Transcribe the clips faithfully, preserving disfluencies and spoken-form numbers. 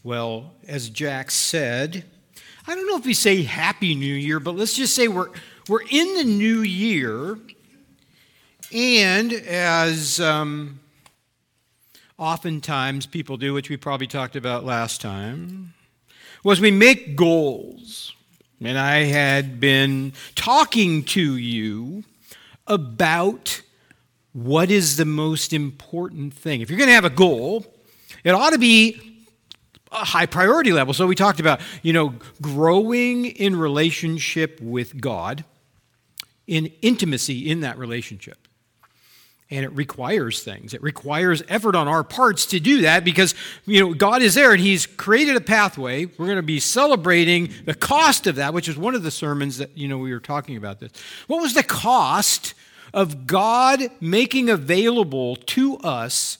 Well, as Jack said, I don't know if we say Happy New Year, but let's just say we're we're in the new year, and as um, oftentimes people do, which we probably talked about last time, was we make goals. And I had been talking to you about what is the most important thing. If you're going to have a goal, it ought to be a high priority level. So we talked about, you know, growing in relationship with God, in intimacy in that relationship. And it requires things. It requires effort on our parts to do that because, you know, God is there and He's created a pathway. We're going to be celebrating the cost of that, which is one of the sermons that, you know, we were talking about this. What was the cost of God making available to us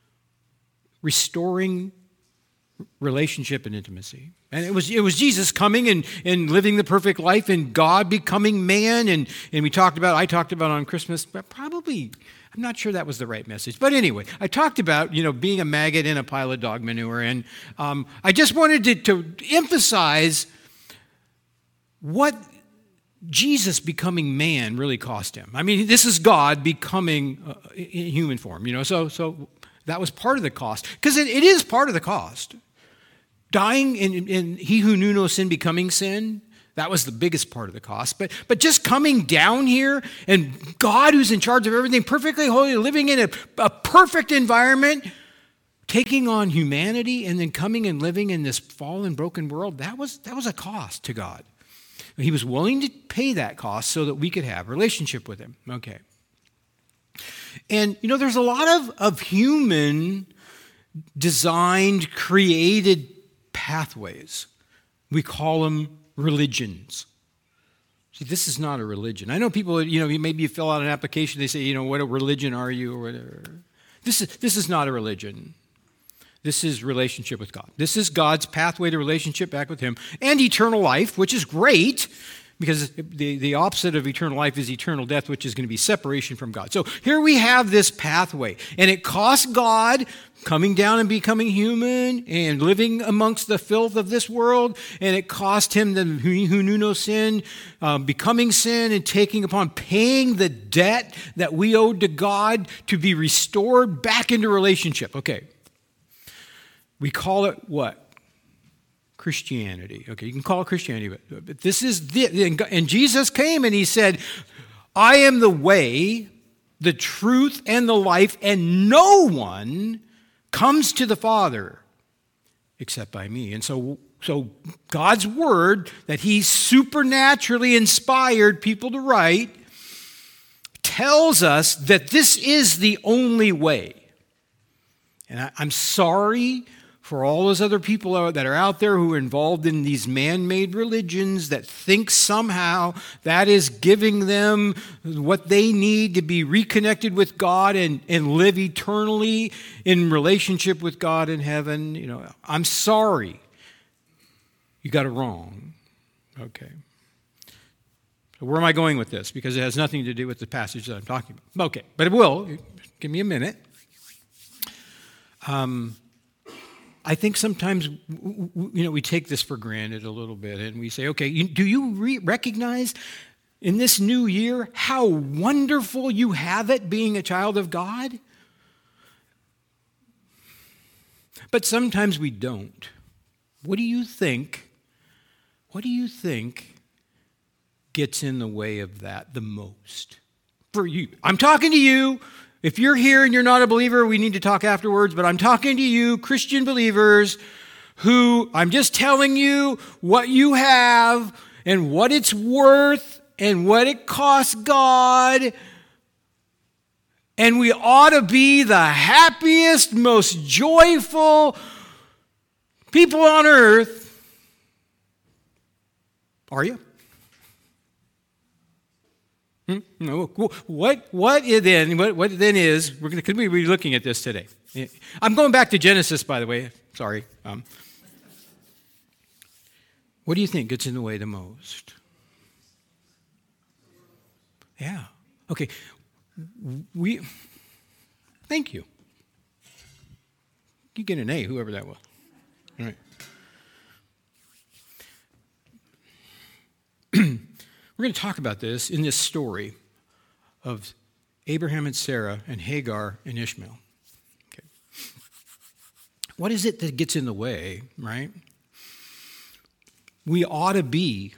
restoring relationship and intimacy? And it was it was Jesus coming and, and living the perfect life and God becoming man. And, and we talked about, I talked about on Christmas, but probably, I'm not sure that was the right message. But anyway, I talked about, you know, being a maggot in a pile of dog manure. And um, I just wanted to, to emphasize what Jesus becoming man really cost him. I mean, this is God becoming uh, in human form, you know, so so that was part of the cost. Because it, it is part of the cost. Dying in, in He who knew no sin becoming sin, that was the biggest part of the cost. But, but just coming down here and God who's in charge of everything, perfectly holy, living in a, a perfect environment, taking on humanity and then coming and living in this fallen, broken world, that was, that was a cost to God. He was willing to pay that cost so that we could have a relationship with Him. Okay. And, you know, there's a lot of, of human designed, created pathways. We call them religions. See, this is not a religion. I know people, you know, maybe you fill out an application, they say, you know, what a religion are you or whatever. This is, this is not a religion. This is relationship with God. This is God's pathway to relationship back with Him and eternal life, which is great because the, the opposite of eternal life is eternal death, which is going to be separation from God. So here we have this pathway, and it costs God coming down and becoming human and living amongst the filth of this world, and it cost Him, the, who, who knew no sin, um, becoming sin and taking upon, paying the debt that we owed to God to be restored back into relationship. Okay. We call it what? Christianity. Okay, you can call it Christianity, but, but this is the, and Jesus came and He said, I am the way, the truth, and the life, and no one comes to the Father except by me. And so, so God's word that He supernaturally inspired people to write tells us that this is the only way. And I, I'm sorry for all those other people that are out there who are involved in these man-made religions that think somehow that is giving them what they need to be reconnected with God and, and live eternally in relationship with God in heaven. You know, I'm sorry. You got it wrong. Okay. So where am I going with this? Because it has nothing to do with the passage that I'm talking about. Okay, but it will. Give me a minute. Um... I think sometimes, you know, we take this for granted a little bit and we say, okay, do you re- recognize in this new year how wonderful you have it being a child of God? But sometimes we don't. What do you think, what do you think gets in the way of that the most? For you. I'm talking to you. If you're here and you're not a believer, we need to talk afterwards, but I'm talking to you, Christian believers, who I'm just telling you what you have and what it's worth and what it costs God. And we ought to be the happiest, most joyful people on earth. Are you? Hmm? No. What? What then? What, what then is? We're going to be looking at this today. I'm going back to Genesis, by the way. Sorry. Um, what do you think gets in the way the most? Yeah. Okay. We. Thank you. You get an A, whoever that was. All right. We're going to talk about this in this story of Abraham and Sarah and Hagar and Ishmael. Okay. What is it that gets in the way, right? We ought to be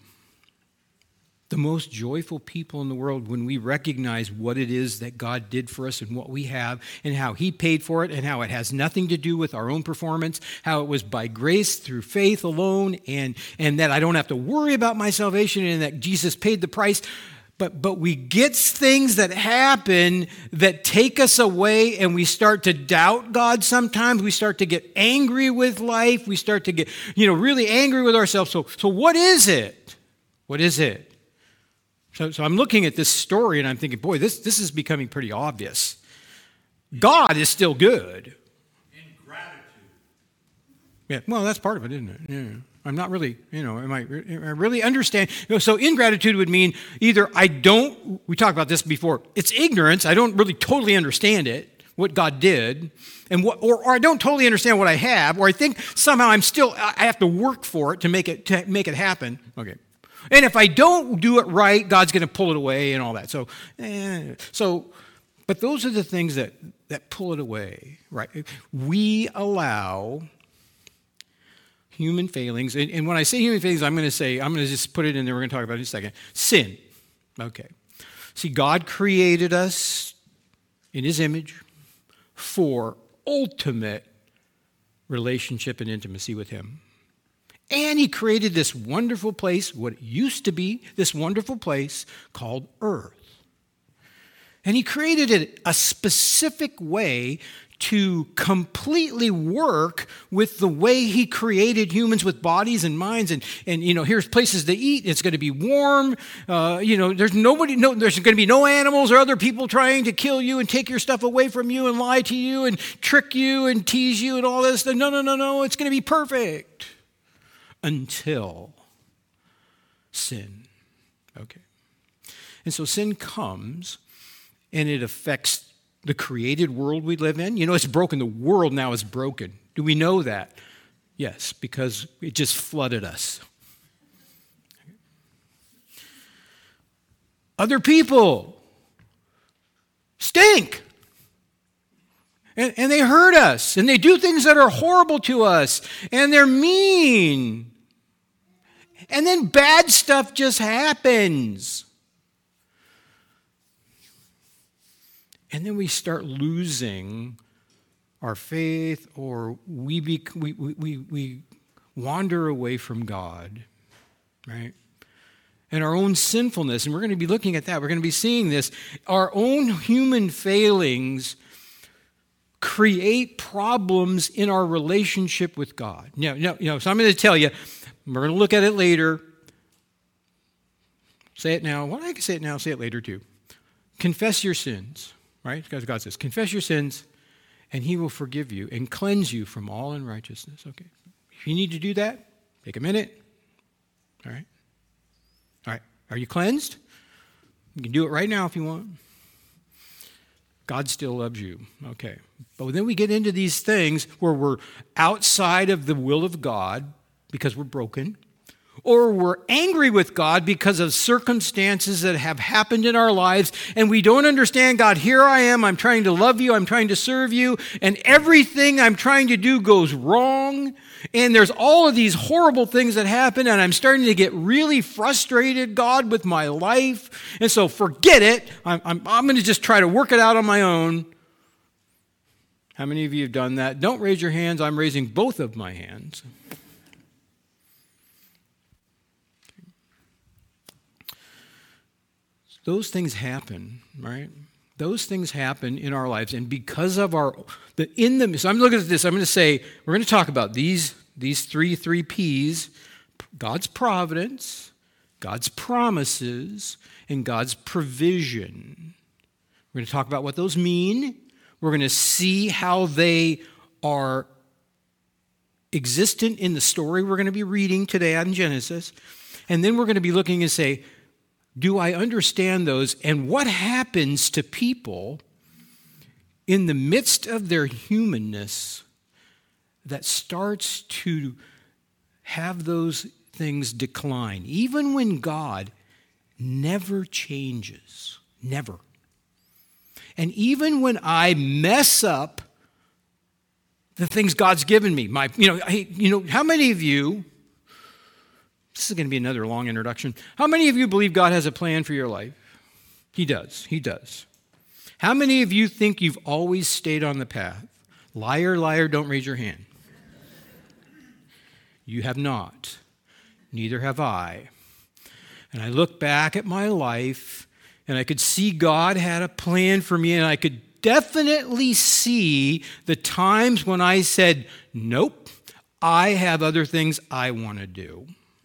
the most joyful people in the world when we recognize what it is that God did for us and what we have and how he paid for it and how it has nothing to do with our own performance, how it was by grace through faith alone, and, and that I don't have to worry about my salvation and that Jesus paid the price. But, but we get things that happen that take us away, and we start to doubt God sometimes. We start to get angry with life. We start to get, you know, really angry with ourselves. So, so what is it? What is it? So, so I'm looking at this story and I'm thinking, boy, this, this is becoming pretty obvious. God is still good. Ingratitude. Yeah, well, that's part of it, isn't it? Yeah. I'm not really, you know, am I, am I really understand? You know, so ingratitude would mean either I don't, we talked about this before, it's ignorance. I don't really totally understand it, what God did, and what, or, or I don't totally understand what I have, or I think somehow I'm still, I have to work for it to make it, to make it happen. Okay. And if I don't do it right, God's going to pull it away and all that. So, eh, so, but those are the things that, that pull it away, right? We allow human failings, and, and when I say human failings, I'm going to say, I'm going to just put it in there, we're going to talk about it in a second. Sin. Okay. See, God created us in his image for ultimate relationship and intimacy with him. And he created this wonderful place, what used to be this wonderful place called earth. And he created it a specific way to completely work with the way he created humans with bodies and minds. And, and you know, here's places to eat. It's going to be warm. Uh, you know, there's nobody, no, there's going to be no animals or other people trying to kill you and take your stuff away from you and lie to you and trick you and tease you and all this. No, no, no, no. It's going to be perfect. Until sin. Okay. And so sin comes and it affects the created world we live in. You know, it's broken. The world now is broken. Do we know that? Yes, because it just flooded us. Other people stink. And, and they hurt us. And they do things that are horrible to us. And they're mean. And then bad stuff just happens. And then we start losing our faith, or we, be, we, we, we wander away from God, right? And our own sinfulness, and we're going to be looking at that. We're going to be seeing this. Our own human failings create problems in our relationship with God. You know, you know, you know, so I'm going to tell you, we're going to look at it later. Say it now. Well, I can say it now. Say it later too. Confess your sins, right? Because God says, confess your sins, and he will forgive you and cleanse you from all unrighteousness. Okay. If you need to do that, take a minute. All right. All right. Are you cleansed? You can do it right now if you want. God still loves you. Okay. But then we get into these things where we're outside of the will of God because we're broken, or we're angry with God because of circumstances that have happened in our lives, and we don't understand, God, here I am, I'm trying to love you, I'm trying to serve you, and everything I'm trying to do goes wrong, and there's all of these horrible things that happen, and I'm starting to get really frustrated, God, with my life, and so forget it, I'm, I'm, I'm going to just try to work it out on my own. How many of you have done that? Don't raise your hands, I'm raising both of my hands. Those things happen, right? Those things happen in our lives, and because of our the in the so I'm looking at this. I'm going to say we're going to talk about these these three three P's: God's providence, God's promises, and God's provision. We're going to talk about what those mean. We're going to see how they are existent in the story we're going to be reading today out in Genesis, and then we're going to be looking and say, do I understand those? And what happens to people in the midst of their humanness that starts to have those things decline? Even when God never changes. Never. And even when I mess up the things God's given me, my, you know, hey, you know, how many of you, this is going to be another long introduction, how many of you believe God has a plan for your life? He does. He does. How many of you think you've always stayed on the path? Liar, liar, don't raise your hand. You have not. Neither have I. And I look back at my life, and I could see God had a plan for me, and I could definitely see the times when I said, nope, I have other things I want to do.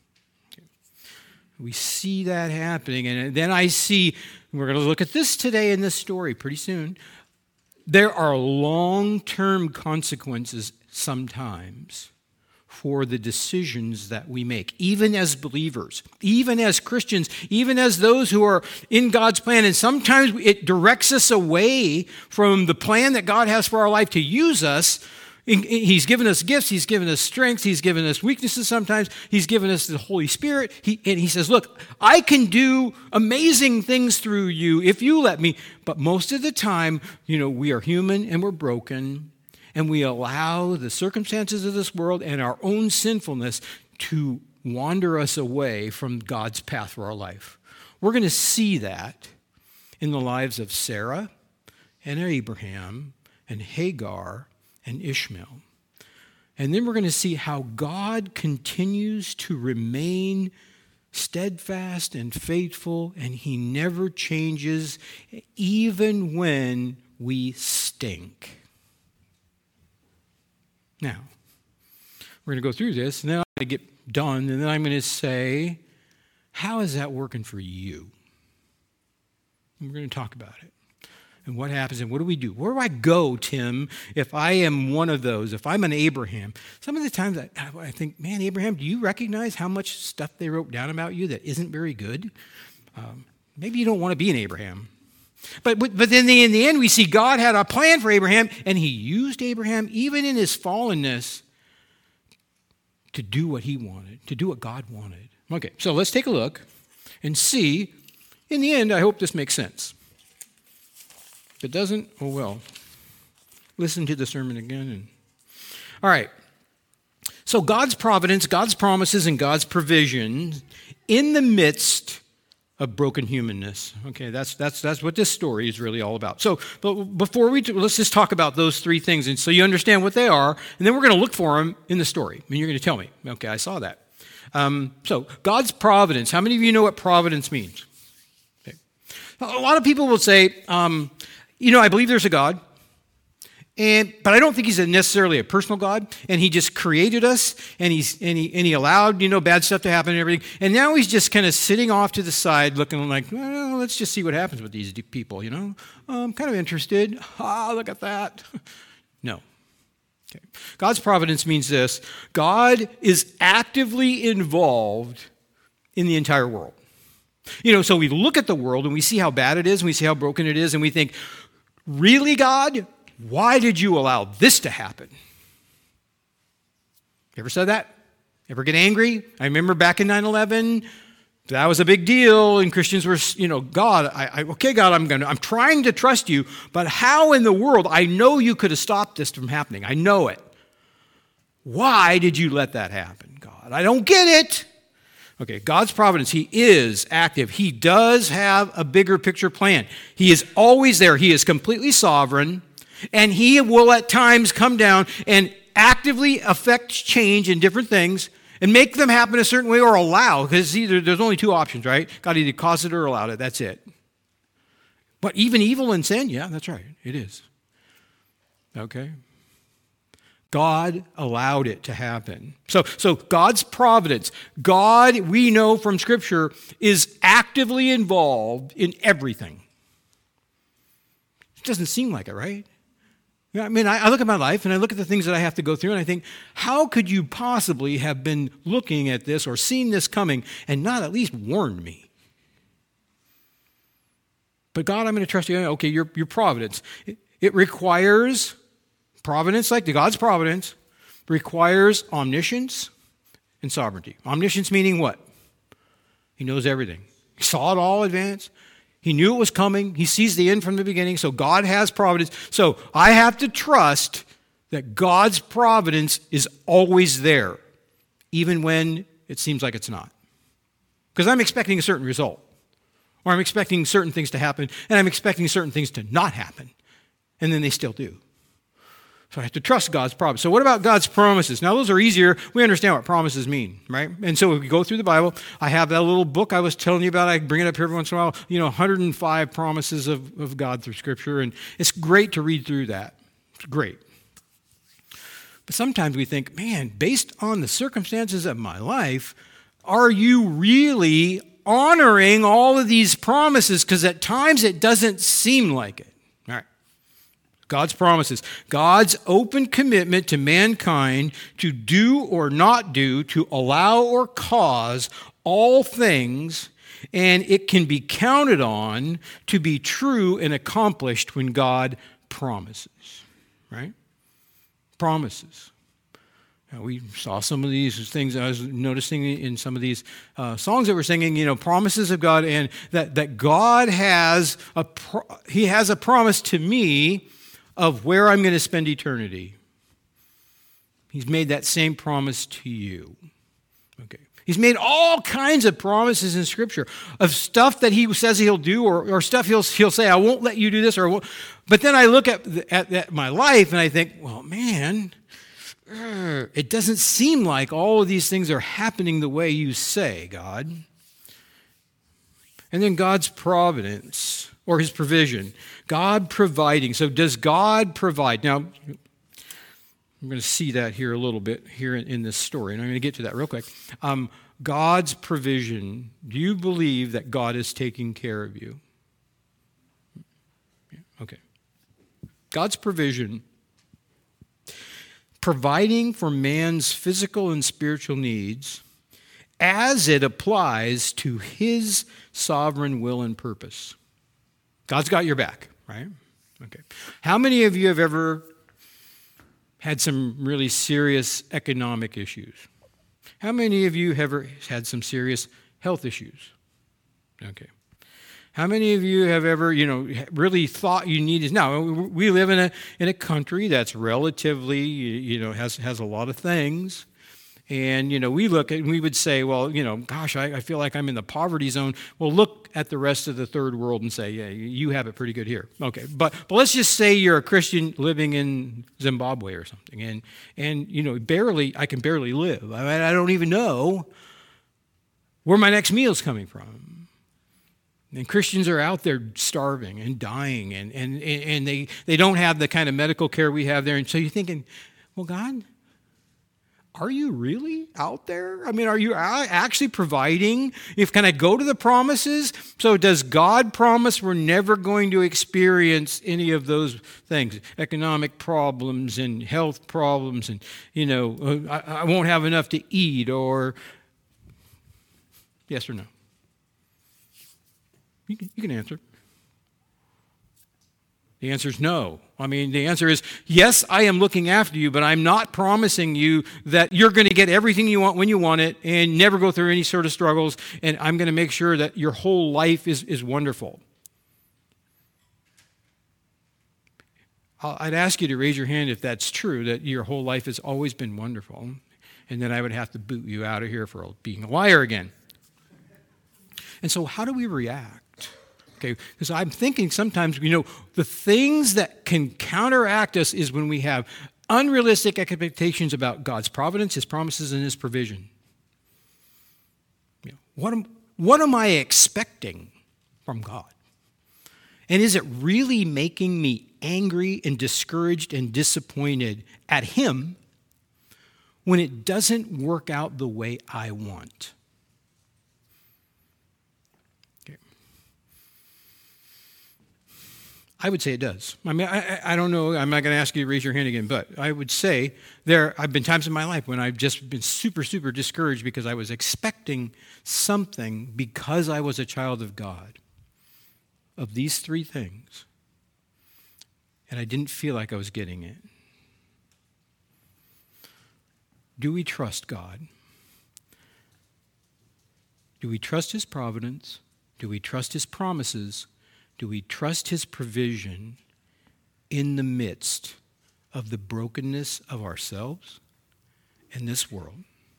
We see that happening, and then I see, we're going to look at this today in this story pretty soon, there are long-term consequences sometimes for the decisions that we make, even as believers, even as Christians, even as those who are in God's plan. And sometimes it directs us away from the plan that God has for our life to use us. He's given us gifts. He's given us strengths. He's given us weaknesses sometimes. He's given us the Holy Spirit. He, and he says, look, I can do amazing things through you if you let me. But most of the time, you know, we are human and we're broken. And we allow the circumstances of this world and our own sinfulness to wander us away from God's path for our life. We're going to see that in the lives of Sarah and Abraham and Hagar and Ishmael. And then we're going to see how God continues to remain steadfast and faithful, and he never changes even when we stink. Now, we're going to go through this, and then I'm going to get done, and then I'm going to say, how is that working for you? And we're going to talk about it. And what happens, and what do we do? Where do I go, Tim, if I am one of those, if I'm an Abraham? Some of the times I, I think, man, Abraham, do you recognize how much stuff they wrote down about you that isn't very good? Um, maybe you don't want to be an Abraham. But, but then in the end, we see God had a plan for Abraham, and he used Abraham, even in his fallenness, to do what he wanted, to do what God wanted. Okay, so let's take a look and see. In the end, I hope this makes sense. If it doesn't, oh well. Listen to the sermon again. And... All right. So God's providence, God's promises, and God's provision in the midst of broken humanness. Okay, that's that's that's what this story is really all about. So, but before we do, let's just talk about those three things, and so you understand what they are, and then we're going to look for them in the story, and you're going to tell me. Okay, I saw that. Um, so, God's providence. How many of you know what providence means? Okay. A lot of people will say, um, you know, I believe there's a God. And, but I don't think he's a necessarily a personal God, and he just created us, and he's and he and he allowed, you know, bad stuff to happen and everything. And now he's just kind of sitting off to the side, looking like, well, let's just see what happens with these people, you know. I'm kind of interested. Ah, look at that. No. Okay. God's providence means this: God is actively involved in the entire world. You know, so we look at the world and we see how bad it is, and we see how broken it is, and we think, really, God? Why did you allow this to happen? You ever said that? Ever get angry? I remember back in nine eleven, that was a big deal, and Christians were, you know, God, I, I, okay, God, I'm going to, I'm trying to trust you, but how in the world? I know you could have stopped this from happening. I know it. Why did you let that happen, God? I don't get it. Okay, God's providence, he is active. He does have a bigger picture plan. He is always there. He is completely sovereign. And he will at times come down and actively affect change in different things and make them happen a certain way or allow, because either there's only two options, right? God either caused it or allowed it. That's it. But even evil and sin, yeah, that's right. It is. Okay? God allowed it to happen. So, so God's providence, God, we know from Scripture, is actively involved in everything. It doesn't seem like it, right? I mean, I look at my life and I look at the things that I have to go through and I think, how could you possibly have been looking at this or seen this coming and not at least warned me? But God, I'm going to trust you. Okay, your, your providence. It, it requires providence, like the God's providence, requires omniscience and sovereignty. Omniscience meaning what? He knows everything. He saw it all in advance. He knew it was coming. He sees the end from the beginning. So God has providence. So I have to trust that God's providence is always there, even when it seems like it's not. Because I'm expecting a certain result. Or I'm expecting certain things to happen, and I'm expecting certain things to not happen. And then they still do. So I have to trust God's promise. So what about God's promises? Now, those are easier. We understand what promises mean, right? And so if we go through the Bible, I have that little book I was telling you about. I bring it up here every once in a while. You know, one hundred five promises of, of God through Scripture. And it's great to read through that. It's great. But sometimes we think, man, based on the circumstances of my life, are you really honoring all of these promises? Because at times it doesn't seem like it. All right. God's promises. God's open commitment to mankind to do or not do, to allow or cause all things, and it can be counted on to be true and accomplished when God promises. Right? Promises. Now, we saw some of these things I was noticing in some of these uh, songs that we're singing, you know, promises of God, and that, that God has a pro- He has a promise to me of where I'm going to spend eternity. He's made that same promise to you. Okay. He's made all kinds of promises in Scripture of stuff that He says He'll do, or, or stuff he'll, he'll say, I won't let you do this. Or I won't. But then I look at, at, at my life and I think, well, man, it doesn't seem like all of these things are happening the way you say, God. And then God's providence or His provision. God providing. So does God provide? Now, I'm going to see that here a little bit here in, in this story, and I'm going to get to that real quick. Um, God's provision. Do you believe that God is taking care of you? Yeah, okay. God's provision. Providing for man's physical and spiritual needs as it applies to His sovereign will and purpose. God's got your back, right? Okay. How many of you have ever had some really serious economic issues? How many of you have ever had some serious health issues? Okay. How many of you have ever, you know, really thought you needed? Now, we live in a in a country that's relatively, you know, has has a lot of things. And, you know, we look at, and we would say, well, you know, gosh, I, I feel like I'm in the poverty zone. Well, look at the rest of the third world and say, yeah, you have it pretty good here. Okay, but but let's just say you're a Christian living in Zimbabwe or something, and and you know, barely, I can barely live. I mean, I don't even know where my next meal's coming from. And Christians are out there starving and dying, and and and they they don't have the kind of medical care we have there. And so you're thinking, well, God, are you really out there? I mean, are you actually providing? If can I go to the promises? So does God promise we're never going to experience any of those things, economic problems and health problems, and, you know, I, I won't have enough to eat, or yes or no? You can, you can answer. The answer is no. I mean, the answer is, yes, I am looking after you, but I'm not promising you that you're going to get everything you want when you want it and never go through any sort of struggles, and I'm going to make sure that your whole life is, is wonderful. I'd ask you to raise your hand if that's true, that your whole life has always been wonderful, and then I would have to boot you out of here for being a liar again. And so how do we react? Okay, because I'm thinking sometimes, you know, the things that can counteract us is when we have unrealistic expectations about God's providence, His promises, and His provision. You know, what am, what am I expecting from God? And is it really making me angry and discouraged and disappointed at Him when it doesn't work out the way I want? I would say it does. I mean, I, I don't know. I'm not going to ask you to raise your hand again, but I would say there have been times in my life when I've just been super, super discouraged because I was expecting something because I was a child of God of these three things, and I didn't feel like I was getting it. Do we trust God? Do we trust His providence? Do we trust his promises? Do we trust his provision in the midst of the brokenness of ourselves and this world?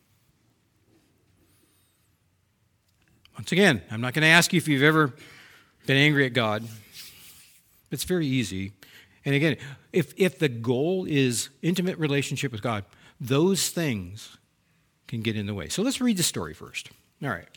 Once again, I'm not going to ask you if you've ever been angry at God. It's very easy. And again, if, if the goal is intimate relationship with God, those things can get in the way. So let's read the story first. All right.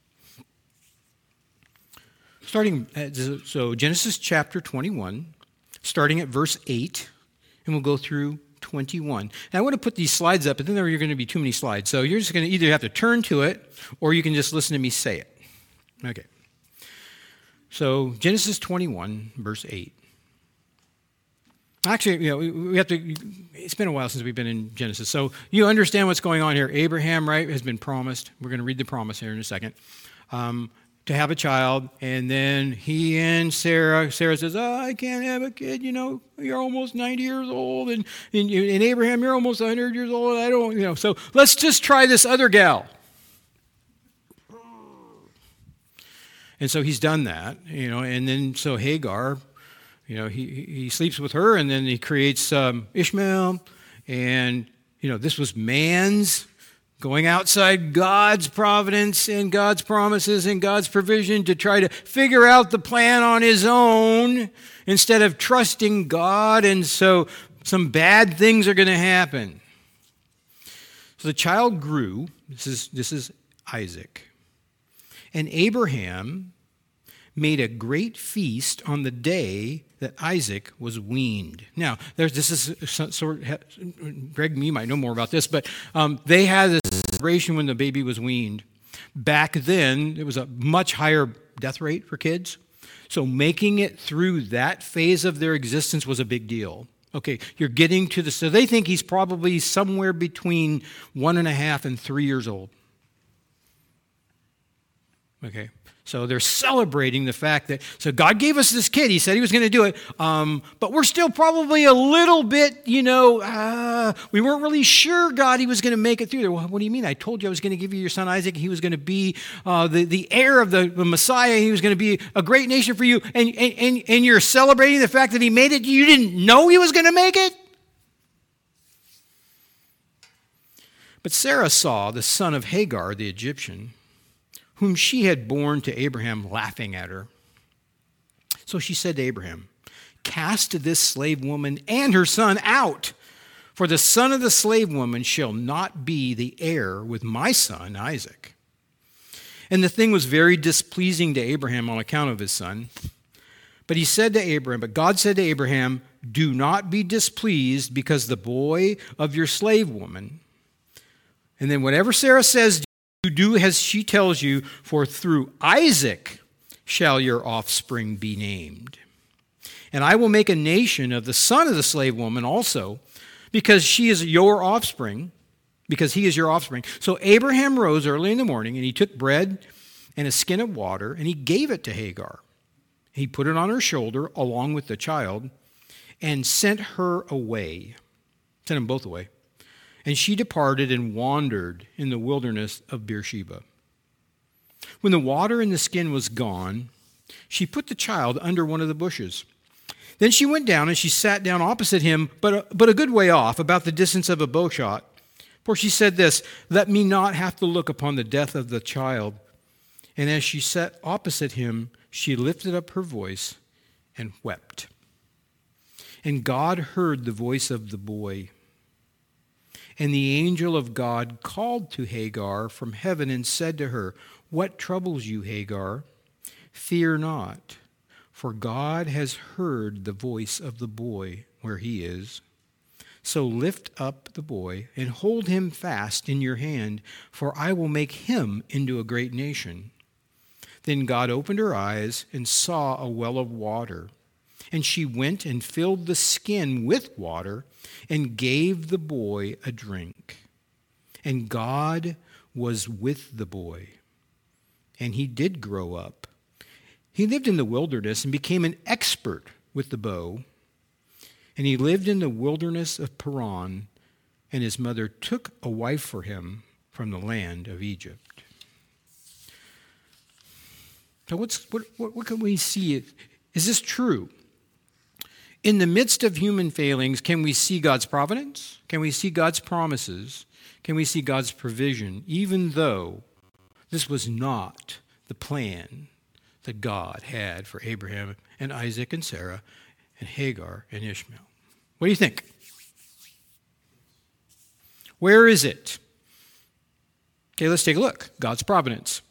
Starting, at, so Genesis chapter twenty-one, starting at verse eight, and we'll go through twenty-one. Now I want to put these slides up, but then there are going to be too many slides. So you're just going to either have to turn to it, or you can just listen to me say it. Okay. So Genesis twenty-one, verse eight. Actually, you know, we, we have to, it's been a while since we've been in Genesis. So you understand what's going on here. Abraham, right, has been promised. We're going to read the promise here in a second. Um, to have a child, and then he and Sarah, Sarah says, oh, I can't have a kid, you know, you're almost ninety years old, and, and, and Abraham, you're almost one hundred years old, I don't, you know, so let's just try this other gal. And so he's done that, you know, and then so Hagar, you know, he, he sleeps with her, and then he creates um, Ishmael, and, you know, this was man's going outside God's providence and God's promises and God's provision to try to figure out the plan on his own instead of trusting God, and so some bad things are going to happen. So the child grew. This is, this is Isaac. And Abraham made a great feast on the day that Isaac was weaned. Now, there's this is sort of, Greg, you might know more about this, but um, they had this celebration when the baby was weaned. Back then, it was a much higher death rate for kids, so making it through that phase of their existence was a big deal. Okay, you're getting to the, so they think he's probably somewhere between one and a half and three years old. Okay, so they're celebrating the fact that, so God gave us this kid. He said he was going to do it, um, but we're still probably a little bit, you know, uh, we weren't really sure, God, he was going to make it through there. Well, what do you mean? I told you I was going to give you your son Isaac. He was going to be uh, the, the heir of the, the Messiah. He was going to be a great nation for you, and, and, and, and you're celebrating the fact that he made it. You didn't know he was going to make it? But Sarah saw the son of Hagar, the Egyptian, whom she had borne to Abraham, laughing at her. So she said to Abraham, cast this slave woman and her son out, for the son of the slave woman shall not be the heir with my son Isaac. And the thing was very displeasing to Abraham on account of his son. But he said to Abraham, but God said to Abraham, do not be displeased because the boy of your slave woman. And then whatever Sarah says, you do as she tells you, for through Isaac shall your offspring be named. And I will make a nation of the son of the slave woman also, because she is your offspring, because he is your offspring. So Abraham rose early in the morning, and he took bread and a skin of water, and he gave it to Hagar. He put it on her shoulder along with the child, and sent her away. Sent them both away. And she departed and wandered in the wilderness of Beersheba. When the water in the skin was gone, she put the child under one of the bushes. Then she went down and she sat down opposite him, but a, but a good way off, about the distance of a bow shot. For she said this, let me not have to look upon the death of the child. And as she sat opposite him, she lifted up her voice and wept. And God heard the voice of the boy. And the angel of God called to Hagar from heaven and said to her, what troubles you, Hagar? Fear not, for God has heard the voice of the boy where he is. So lift up the boy and hold him fast in your hand, for I will make him into a great nation. Then God opened her eyes and saw a well of water. And she went and filled the skin with water and gave the boy a drink. And God was with the boy, and he did grow up. He lived in the wilderness and became an expert with the bow. And he lived in the wilderness of Paran, and his mother took a wife for him from the land of Egypt. So what's, what, what, what can we see? Is this true? In the midst of human failings, can we see God's providence? Can we see God's promises? Can we see God's provision, even though this was not the plan that God had for Abraham and Isaac and Sarah and Hagar and Ishmael? What do you think? Where is it? Okay, let's take a look. God's providence.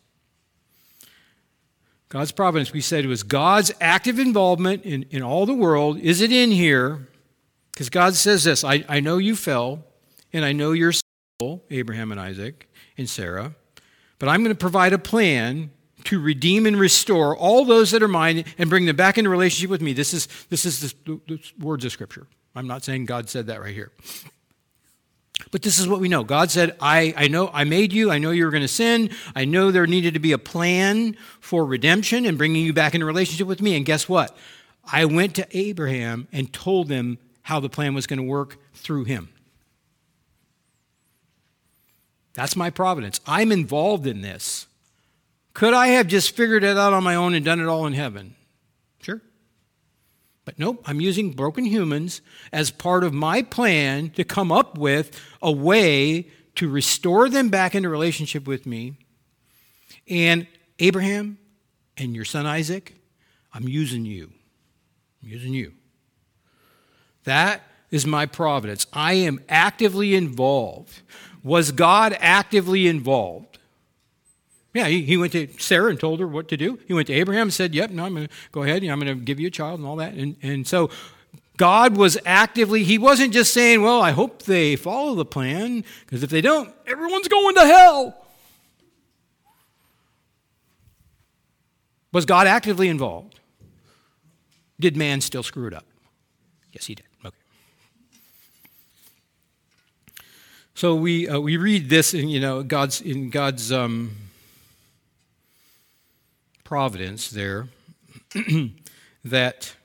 God's providence, we said, was God's active involvement in, in all the world. Is it in here? Because God says this, I, I know you fell, and I know you're sinful, Abraham and Isaac and Sarah, but I'm going to provide a plan to redeem and restore all those that are mine and bring them back into relationship with me. This is, this is the, the words of Scripture. I'm not saying God said that right here. But this is what we know. God said, I, I know I made you. I know you were going to sin. I know there needed to be a plan for redemption and bringing you back into relationship with me. And guess what? I went to Abraham and told him how the plan was going to work through him. That's my providence. I'm involved in this. Could I have just figured it out on my own and done it all in heaven? Sure. But nope, I'm using broken humans as part of my plan to come up with a way to restore them back into relationship with me. And Abraham and your son Isaac, I'm using you. I'm using you. That is my providence. I am actively involved. Was God actively involved? Yeah, he, he went to Sarah and told her what to do. He went to Abraham and said, yep, no, I'm going to go ahead. I'm going to give you a child and all that. And, and so God was actively, he wasn't just saying, well, I hope they follow the plan, because if they don't, everyone's going to hell. Was God actively involved? Did man still screw it up? Yes, he did. Okay. So we uh, we read this in, you know, God's in God's um, providence there, that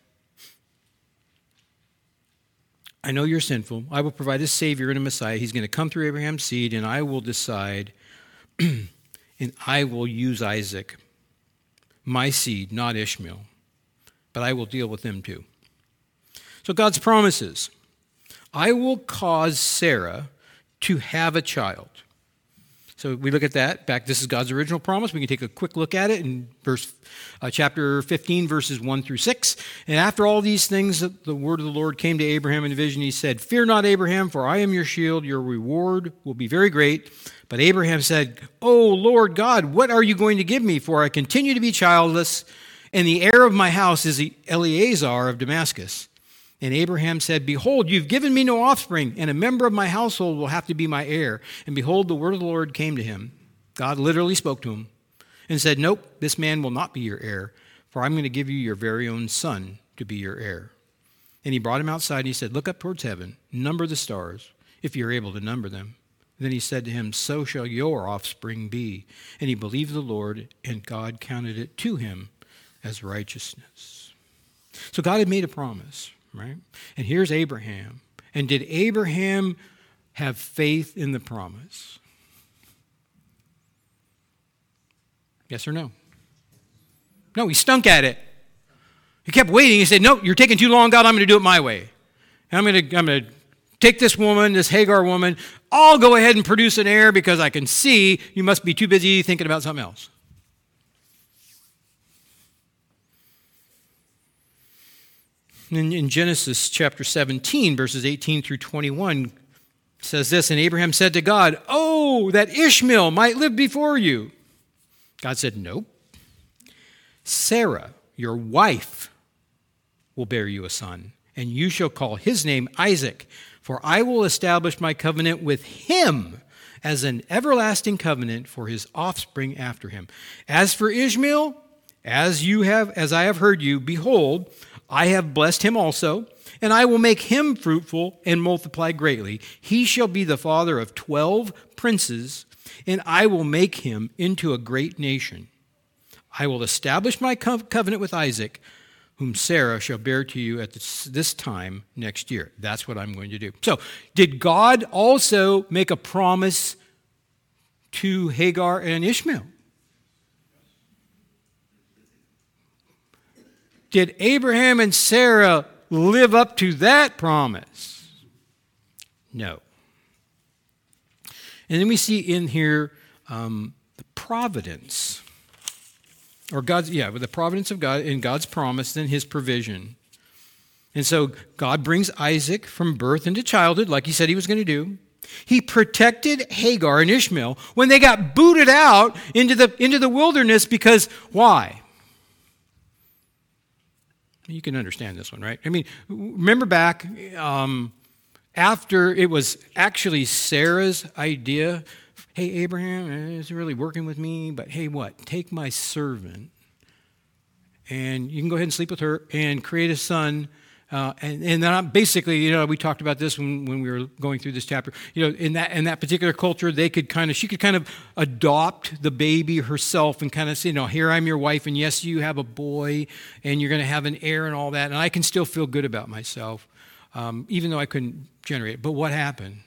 I know you're sinful. I will provide a Savior and a Messiah. He's going to come through Abraham's seed, and I will decide, and I will use Isaac, my seed, not Ishmael, but I will deal with them too. So God's promises, I will cause Sarah to have a child. So we look at that. Back, this is God's original promise. We can take a quick look at it in verse, uh, chapter fifteen, verses one through six. And after all these things, the word of the Lord came to Abraham in a vision. He said, fear not, Abraham, for I am your shield. Your reward will be very great. But Abraham said, oh, Lord God, what are you going to give me? For I continue to be childless, and the heir of my house is Eleazar of Damascus. And Abraham said, behold, you've given me no offspring, and a member of my household will have to be my heir. And behold, the word of the Lord came to him. God literally spoke to him and said, nope, this man will not be your heir, for I'm going to give you your very own son to be your heir. And he brought him outside, and he said, look up towards heaven, number the stars, if you're able to number them. Then he said to him, so shall your offspring be. And he believed the Lord, and God counted it to him as righteousness. So God had made a promise. Right? And here's Abraham. And did Abraham have faith in the promise? Yes or no? No, he stunk at it. He kept waiting. He said, no, you're taking too long, God. I'm going to do it my way. And I'm going to, I'm going to take this woman, this Hagar woman. I'll go ahead and produce an heir because I can see you must be too busy thinking about something else. In, in Genesis chapter seventeen, verses eighteen through twenty-one, says this, and Abraham said to God, oh, that Ishmael might live before you. God said, nope. Sarah, your wife, will bear you a son, and you shall call his name Isaac, for I will establish my covenant with him as an everlasting covenant for his offspring after him. As for Ishmael, as you have, as I have heard you, behold, I have blessed him also, and I will make him fruitful and multiply greatly. He shall be the father of twelve princes, and I will make him into a great nation. I will establish my covenant with Isaac, whom Sarah shall bear to you at this, this time next year. That's what I'm going to do. So, did God also make a promise to Hagar and Ishmael? Did Abraham and Sarah live up to that promise? No. And then we see in here um, the providence, or God's, yeah, with the providence of God in God's promise, then his provision. And so God brings Isaac from birth into childhood, like he said he was going to do. He protected Hagar and Ishmael when they got booted out into the, into the wilderness because why? You can understand this one, right? I mean, remember back um, after it was actually Sarah's idea, hey, Abraham, it's really working with me, but hey, what? Take my servant and you can go ahead and sleep with her and create a son. Uh, and, and then basically, you know, we talked about this when, when we were going through this chapter. You know, in that in that particular culture, they could kind of, she could kind of adopt the baby herself and kind of say, you know, here I'm your wife, and yes, you have a boy, and you're going to have an heir and all that, and I can still feel good about myself, um, even though I couldn't generate it. But what happened?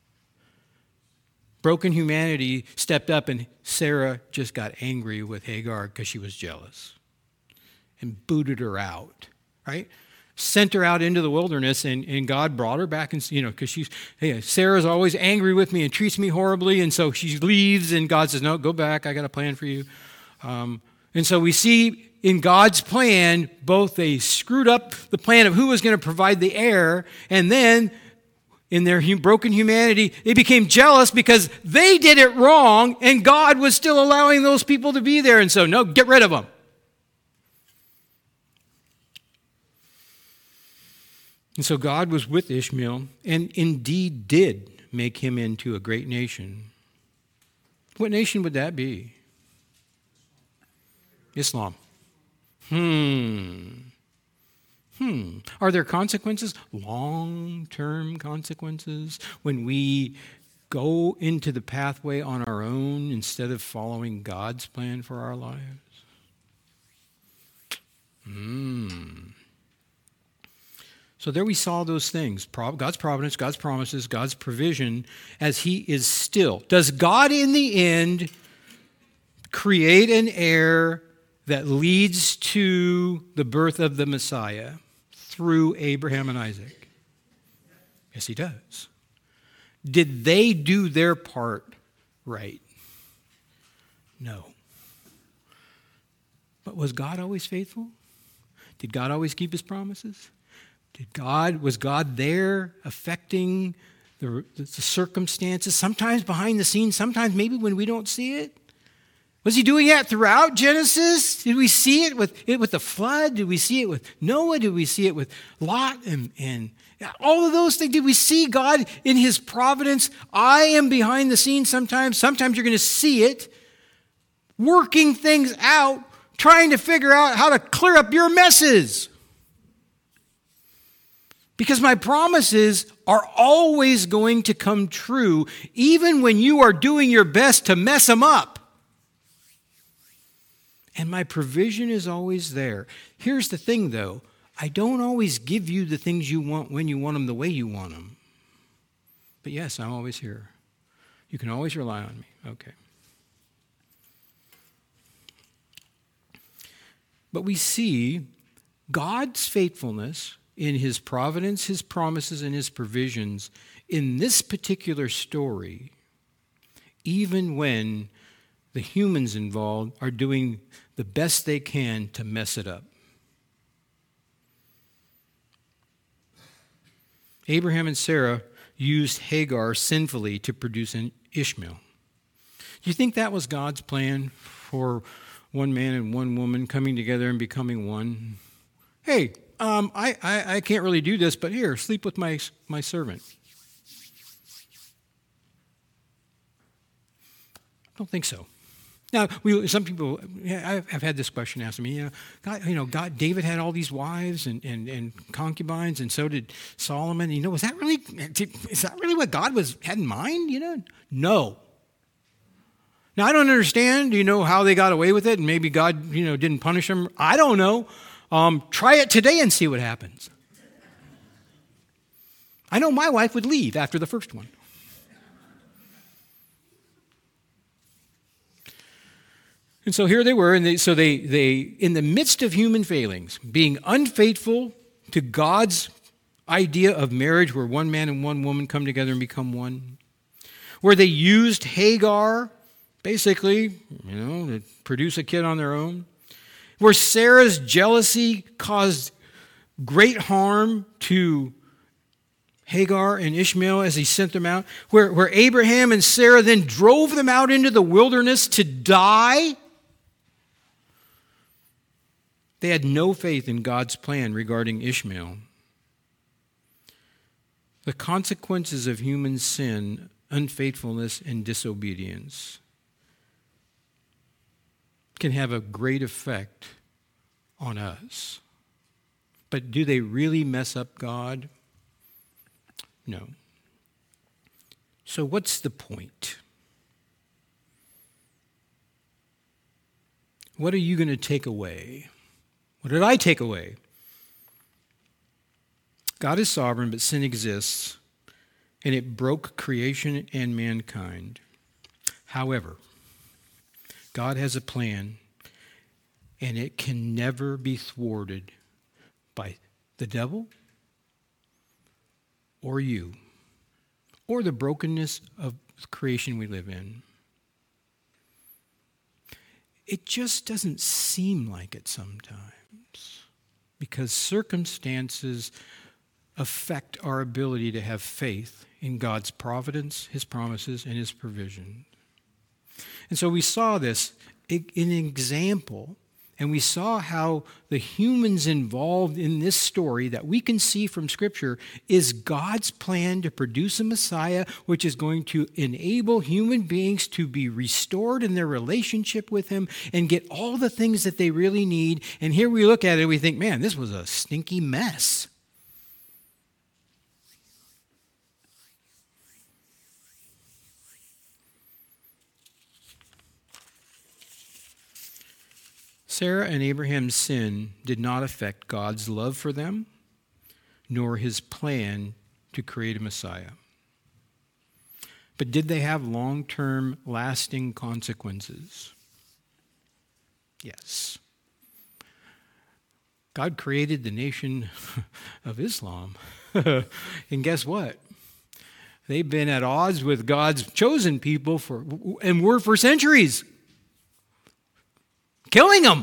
Broken humanity stepped up, and Sarah just got angry with Hagar because she was jealous and booted her out, right? Sent her out into the wilderness, and, and God brought her back, and you know, because she's, hey, Sarah's always angry with me and treats me horribly, and so she leaves, and God says, no, go back, I got a plan for you. Um, and so we see in God's plan, both they screwed up the plan of who was going to provide the heir, and then in their broken humanity, they became jealous because they did it wrong, and God was still allowing those people to be there, and so, no, get rid of them. And so God was with Ishmael and indeed did make him into a great nation. What nation would that be? Islam. Hmm. Hmm. Are there consequences? Long-term consequences when we go into the pathway on our own instead of following God's plan for our lives? Hmm. So there we saw those things, God's providence, God's promises, God's provision, as he is still. Does God in the end create an heir that leads to the birth of the Messiah through Abraham and Isaac? Yes, he does. Did they do their part right? No. But was God always faithful? Did God always keep his promises? Did God, was God there affecting the, the circumstances, sometimes behind the scenes, sometimes maybe when we don't see it? Was he doing that throughout Genesis? Did we see it with, it with the flood? Did we see it with Noah? Did we see it with Lot and, and all of those things? Did we see God in his providence? I am behind the scenes sometimes. Sometimes you're going to see it, working things out, trying to figure out how to clear up your messes. Because my promises are always going to come true, even when you are doing your best to mess them up. And my provision is always there. Here's the thing, though. I don't always give you the things you want when you want them the way you want them. But yes, I'm always here. You can always rely on me. Okay. But we see God's faithfulness in his providence, his promises, and his provisions in this particular story, even when the humans involved are doing the best they can to mess it up. Abraham and Sarah used Hagar sinfully to produce an Ishmael. Do you think that was God's plan for one man and one woman coming together and becoming one? Hey, Um, I, I, I can't really do this, but here, sleep with my, my servant. I don't think so. Now, we, some people, yeah, I've had this question asked me, you know, God, you know, God, David had all these wives and, and, and concubines, and so did Solomon. You know, was that really, is that really what God was had in mind? You know, no. Now, I don't understand, you know, how they got away with it, and maybe God, you know, didn't punish them. I don't know. Um, try it today and see what happens. I know my wife would leave after the first one. And so here they were, and they, so they, they, in the midst of human failings, being unfaithful to God's idea of marriage where one man and one woman come together and become one, where they used Hagar, basically, you know, to produce a kid on their own, where Sarah's jealousy caused great harm to Hagar and Ishmael as he sent them out, where, where Abraham and Sarah then drove them out into the wilderness to die. They had no faith in God's plan regarding Ishmael. The consequences of human sin, unfaithfulness, and disobedience can have a great effect on us. But do they really mess up God? No. So what's the point? What are you going to take away? What did I take away? God is sovereign, but sin exists, and it broke creation and mankind. However, God has a plan, and it can never be thwarted by the devil or you or the brokenness of the creation we live in. It just doesn't seem like it sometimes because circumstances affect our ability to have faith in God's providence, his promises, and his provision. And so we saw this in an example, and we saw how the humans involved in this story that we can see from Scripture is God's plan to produce a Messiah, which is going to enable human beings to be restored in their relationship with him and get all the things that they really need. And here we look at it and we think, man, this was a stinky mess. Sarah and Abraham's sin did not affect God's love for them, nor his plan to create a Messiah. But did they have long-term, lasting consequences? Yes. God created the nation of Islam. And guess what? They've been at odds with God's chosen people for, and were for centuries. Killing them.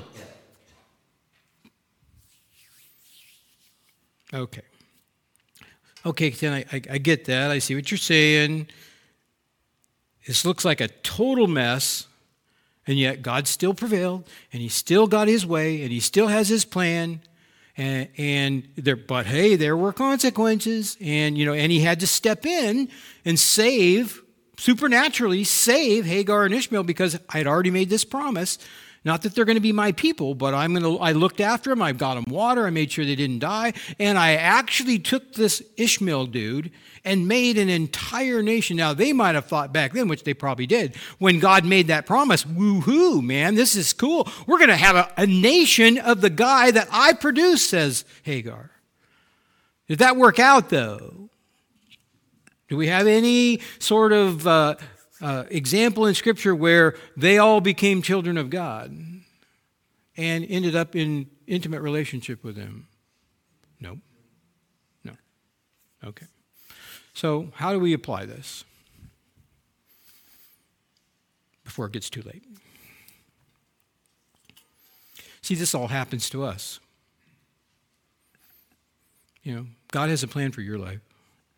Okay. Okay, then I, I, I get that. I see what you're saying. This looks like a total mess, and yet God still prevailed, and he still got his way, and he still has his plan. And, and there, but hey, there were consequences, and you know, and he had to step in and save, supernaturally save Hagar and Ishmael because I had already made this promise. Not that they're going to be my people, but I'm going to, I looked after them. I got them water. I made sure they didn't die. And I actually took this Ishmael dude and made an entire nation. Now, they might have thought back then, which they probably did, when God made that promise, woohoo, man, this is cool. We're going to have a, a nation of the guy that I produced, says Hagar. Did that work out, though? Do we have any sort of Uh, Uh, example in Scripture where they all became children of God and ended up in intimate relationship with him? No. No. Okay. So how do we apply this before it gets too late? See, this all happens to us. You know, God has a plan for your life.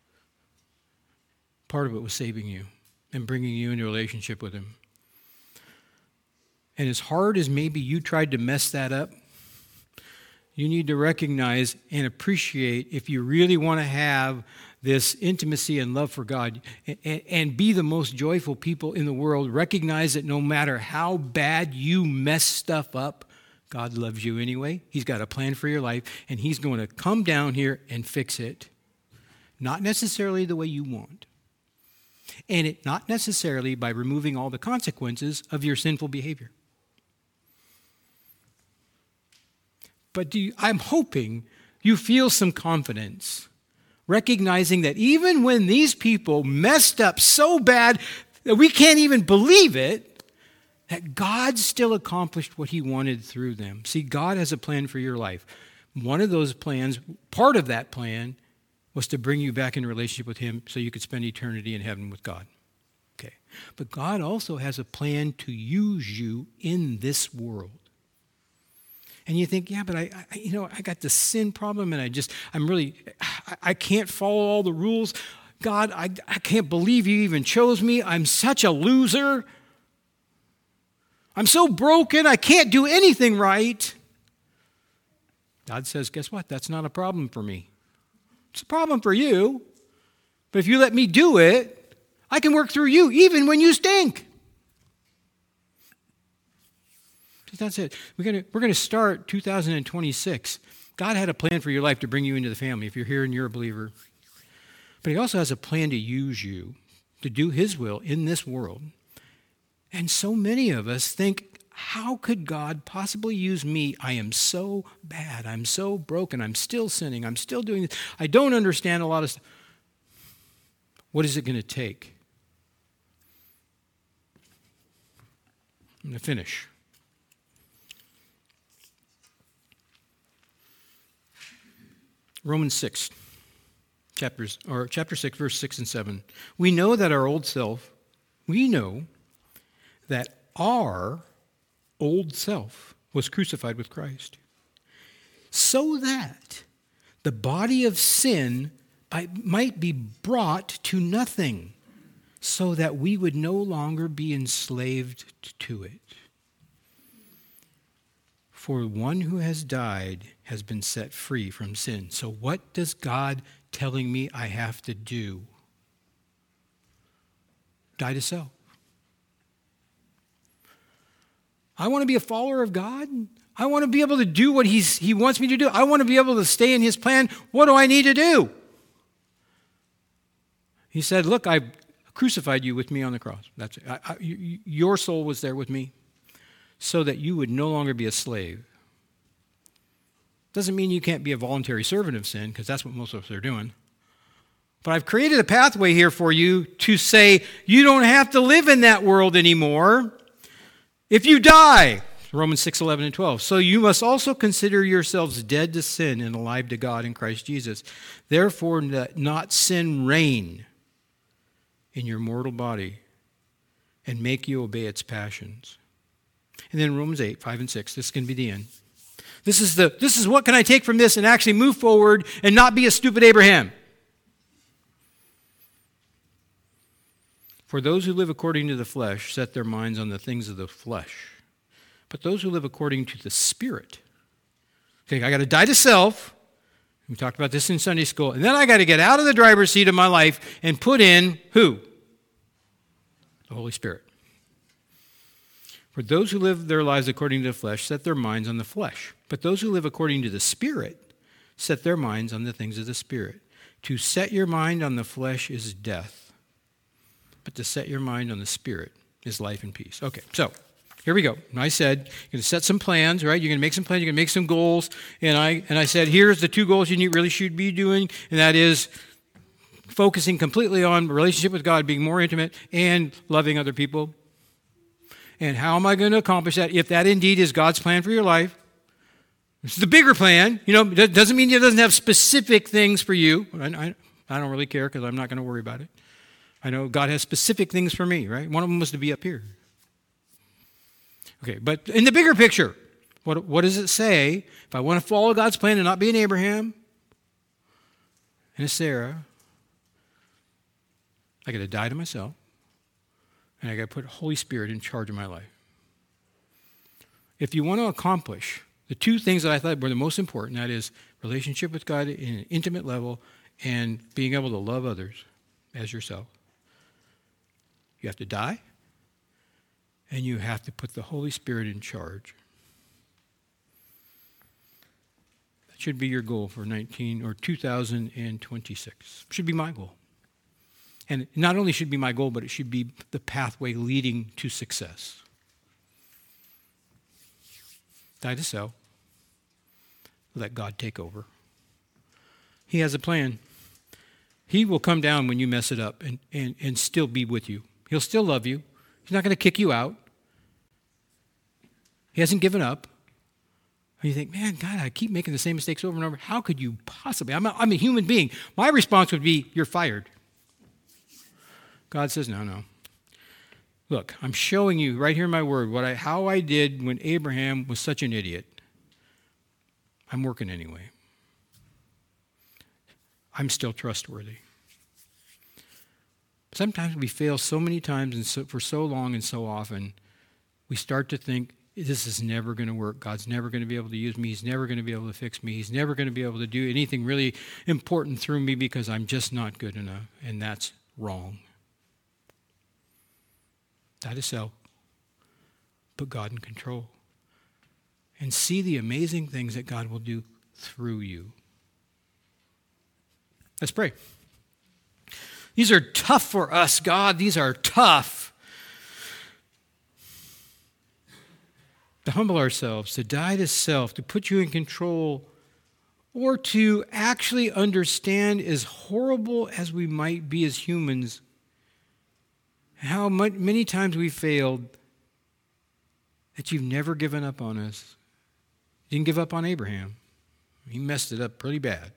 Part of it was saving you and bringing you into a relationship with him. And as hard as maybe you tried to mess that up, you need to recognize and appreciate, if you really want to have this intimacy and love for God and, and be the most joyful people in the world, recognize that no matter how bad you mess stuff up, God loves you anyway. He's got a plan for your life, and he's going to come down here and fix it. Not necessarily the way you want. And it not necessarily by removing all the consequences of your sinful behavior. But do you, I'm hoping you feel some confidence, recognizing that even when these people messed up so bad that we can't even believe it, that God still accomplished what he wanted through them. See, God has a plan for your life. One of those plans, part of that plan, was to bring you back in relationship with him so you could spend eternity in heaven with God. Okay. But God also has a plan to use you in this world. And you think, yeah, but I, I you know, I got the sin problem and I just, I'm really, I, I can't follow all the rules. God, I, I can't believe you even chose me. I'm such a loser. I'm so broken. I can't do anything right. God says, guess what? That's not a problem for me. It's a problem for you. But if you let me do it, I can work through you even when you stink. That's it. We're going to, we're going to start two thousand twenty-six. God had a plan for your life to bring you into the family if you're here and you're a believer. But he also has a plan to use you to do his will in this world. And so many of us think, how could God possibly use me? I am so bad. I'm so broken. I'm still sinning. I'm still doing this. I don't understand a lot of stuff. What is it going to take? I'm going to finish. Romans six, chapters, or chapter six, verse six and seven. We know that our old self, we know that our old self was crucified with Christ, so that the body of sin might be brought to nothing, so that we would no longer be enslaved to it. For one who has died has been set free from sin. So what does God telling me I have to do? Die to self. I want to be a follower of God. I want to be able to do what he's, he wants me to do. I want to be able to stay in his plan. What do I need to do? He said, look, I crucified you with me on the cross. That's it. I, I, your soul was there with me so that you would no longer be a slave. Doesn't mean you can't be a voluntary servant of sin, because that's what most of us are doing. But I've created a pathway here for you to say you don't have to live in that world anymore if you die. Romans six, eleven, and twelve. So you must also consider yourselves dead to sin and alive to God in Christ Jesus. Therefore, let not sin reign in your mortal body and make you obey its passions. And then Romans eight, five, and six. This can be the end. This is the. This is what can I take from this and actually move forward and not be a stupid Abraham. For those who live according to the flesh set their minds on the things of the flesh. But those who live according to the Spirit. Okay, I got to die to self. We talked about this in Sunday school. And then I got to get out of the driver's seat of my life and put in who? The Holy Spirit. For those who live their lives according to the flesh set their minds on the flesh. But those who live according to the Spirit set their minds on the things of the Spirit. To set your mind on the flesh is death. But to set your mind on the Spirit is life and peace. Okay, so here we go. And I said, you're going to set some plans, right? You're going to make some plans. You're going to make some goals. And I and I said, here's the two goals you need, really should be doing, and that is focusing completely on relationship with God, being more intimate, and loving other people. And how am I going to accomplish that if that indeed is God's plan for your life? This is the bigger plan. You know, it doesn't mean it doesn't have specific things for you. I, I, I don't really care because I'm not going to worry about it. I know God has specific things for me, right? One of them was to be up here. Okay, but in the bigger picture, what, what does it say? If I want to follow God's plan and not be an Abraham and a Sarah, I got to die to myself, and I got to put Holy Spirit in charge of my life. If you want to accomplish the two things that I thought were the most important, that is relationship with God in an intimate level and being able to love others as yourself, you have to die, and you have to put the Holy Spirit in charge. That should be your goal for nineteen or two thousand twenty-six. Should be my goal. And not only should be my goal, but it should be the pathway leading to success. Die to self. Let God take over. He has a plan. He will come down when you mess it up and, and, and still be with you. He'll still love you. He's not going to kick you out. He hasn't given up. And you think, man, God, I keep making the same mistakes over and over. How could you possibly? I'm a, I'm a human being. My response would be, you're fired. God says, no, no. Look, I'm showing you right here in my word what I, how I did when Abraham was such an idiot. I'm working anyway. I'm still trustworthy. Sometimes we fail so many times and so, for so long and so often, we start to think, this is never going to work. God's never going to be able to use me. He's never going to be able to fix me. He's never going to be able to do anything really important through me because I'm just not good enough. And that's wrong. That is so. Put God in control. And see the amazing things that God will do through you. Let's pray. These are tough for us, God. These are tough. To humble ourselves, to die to self, to put you in control, or to actually understand, as horrible as we might be as humans, how much, many times we failed, that you've never given up on us. You didn't give up on Abraham. He messed it up pretty bad.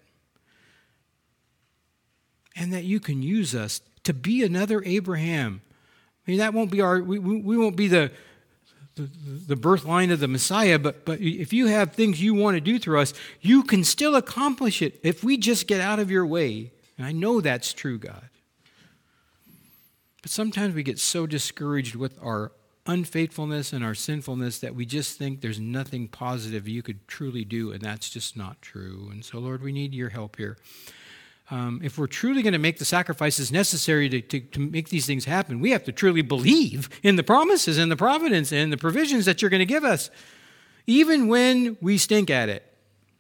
And that you can use us to be another Abraham. I mean, that won't be our, we, we won't be the, the, the birth line of the Messiah, but, but if you have things you want to do through us, you can still accomplish it if we just get out of your way. And I know that's true, God. But sometimes we get so discouraged with our unfaithfulness and our sinfulness that we just think there's nothing positive you could truly do, and that's just not true. And so, Lord, we need your help here. Um, if we're truly going to make the sacrifices necessary to, to, to make these things happen, we have to truly believe in the promises and the providence and the provisions that you're going to give us, even when we stink at it.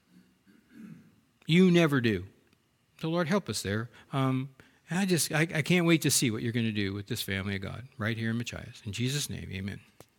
You never do. So, Lord, help us there. Um, and I just, I, I can't wait to see what you're going to do with this family of God right here in Machias. In Jesus' name, amen.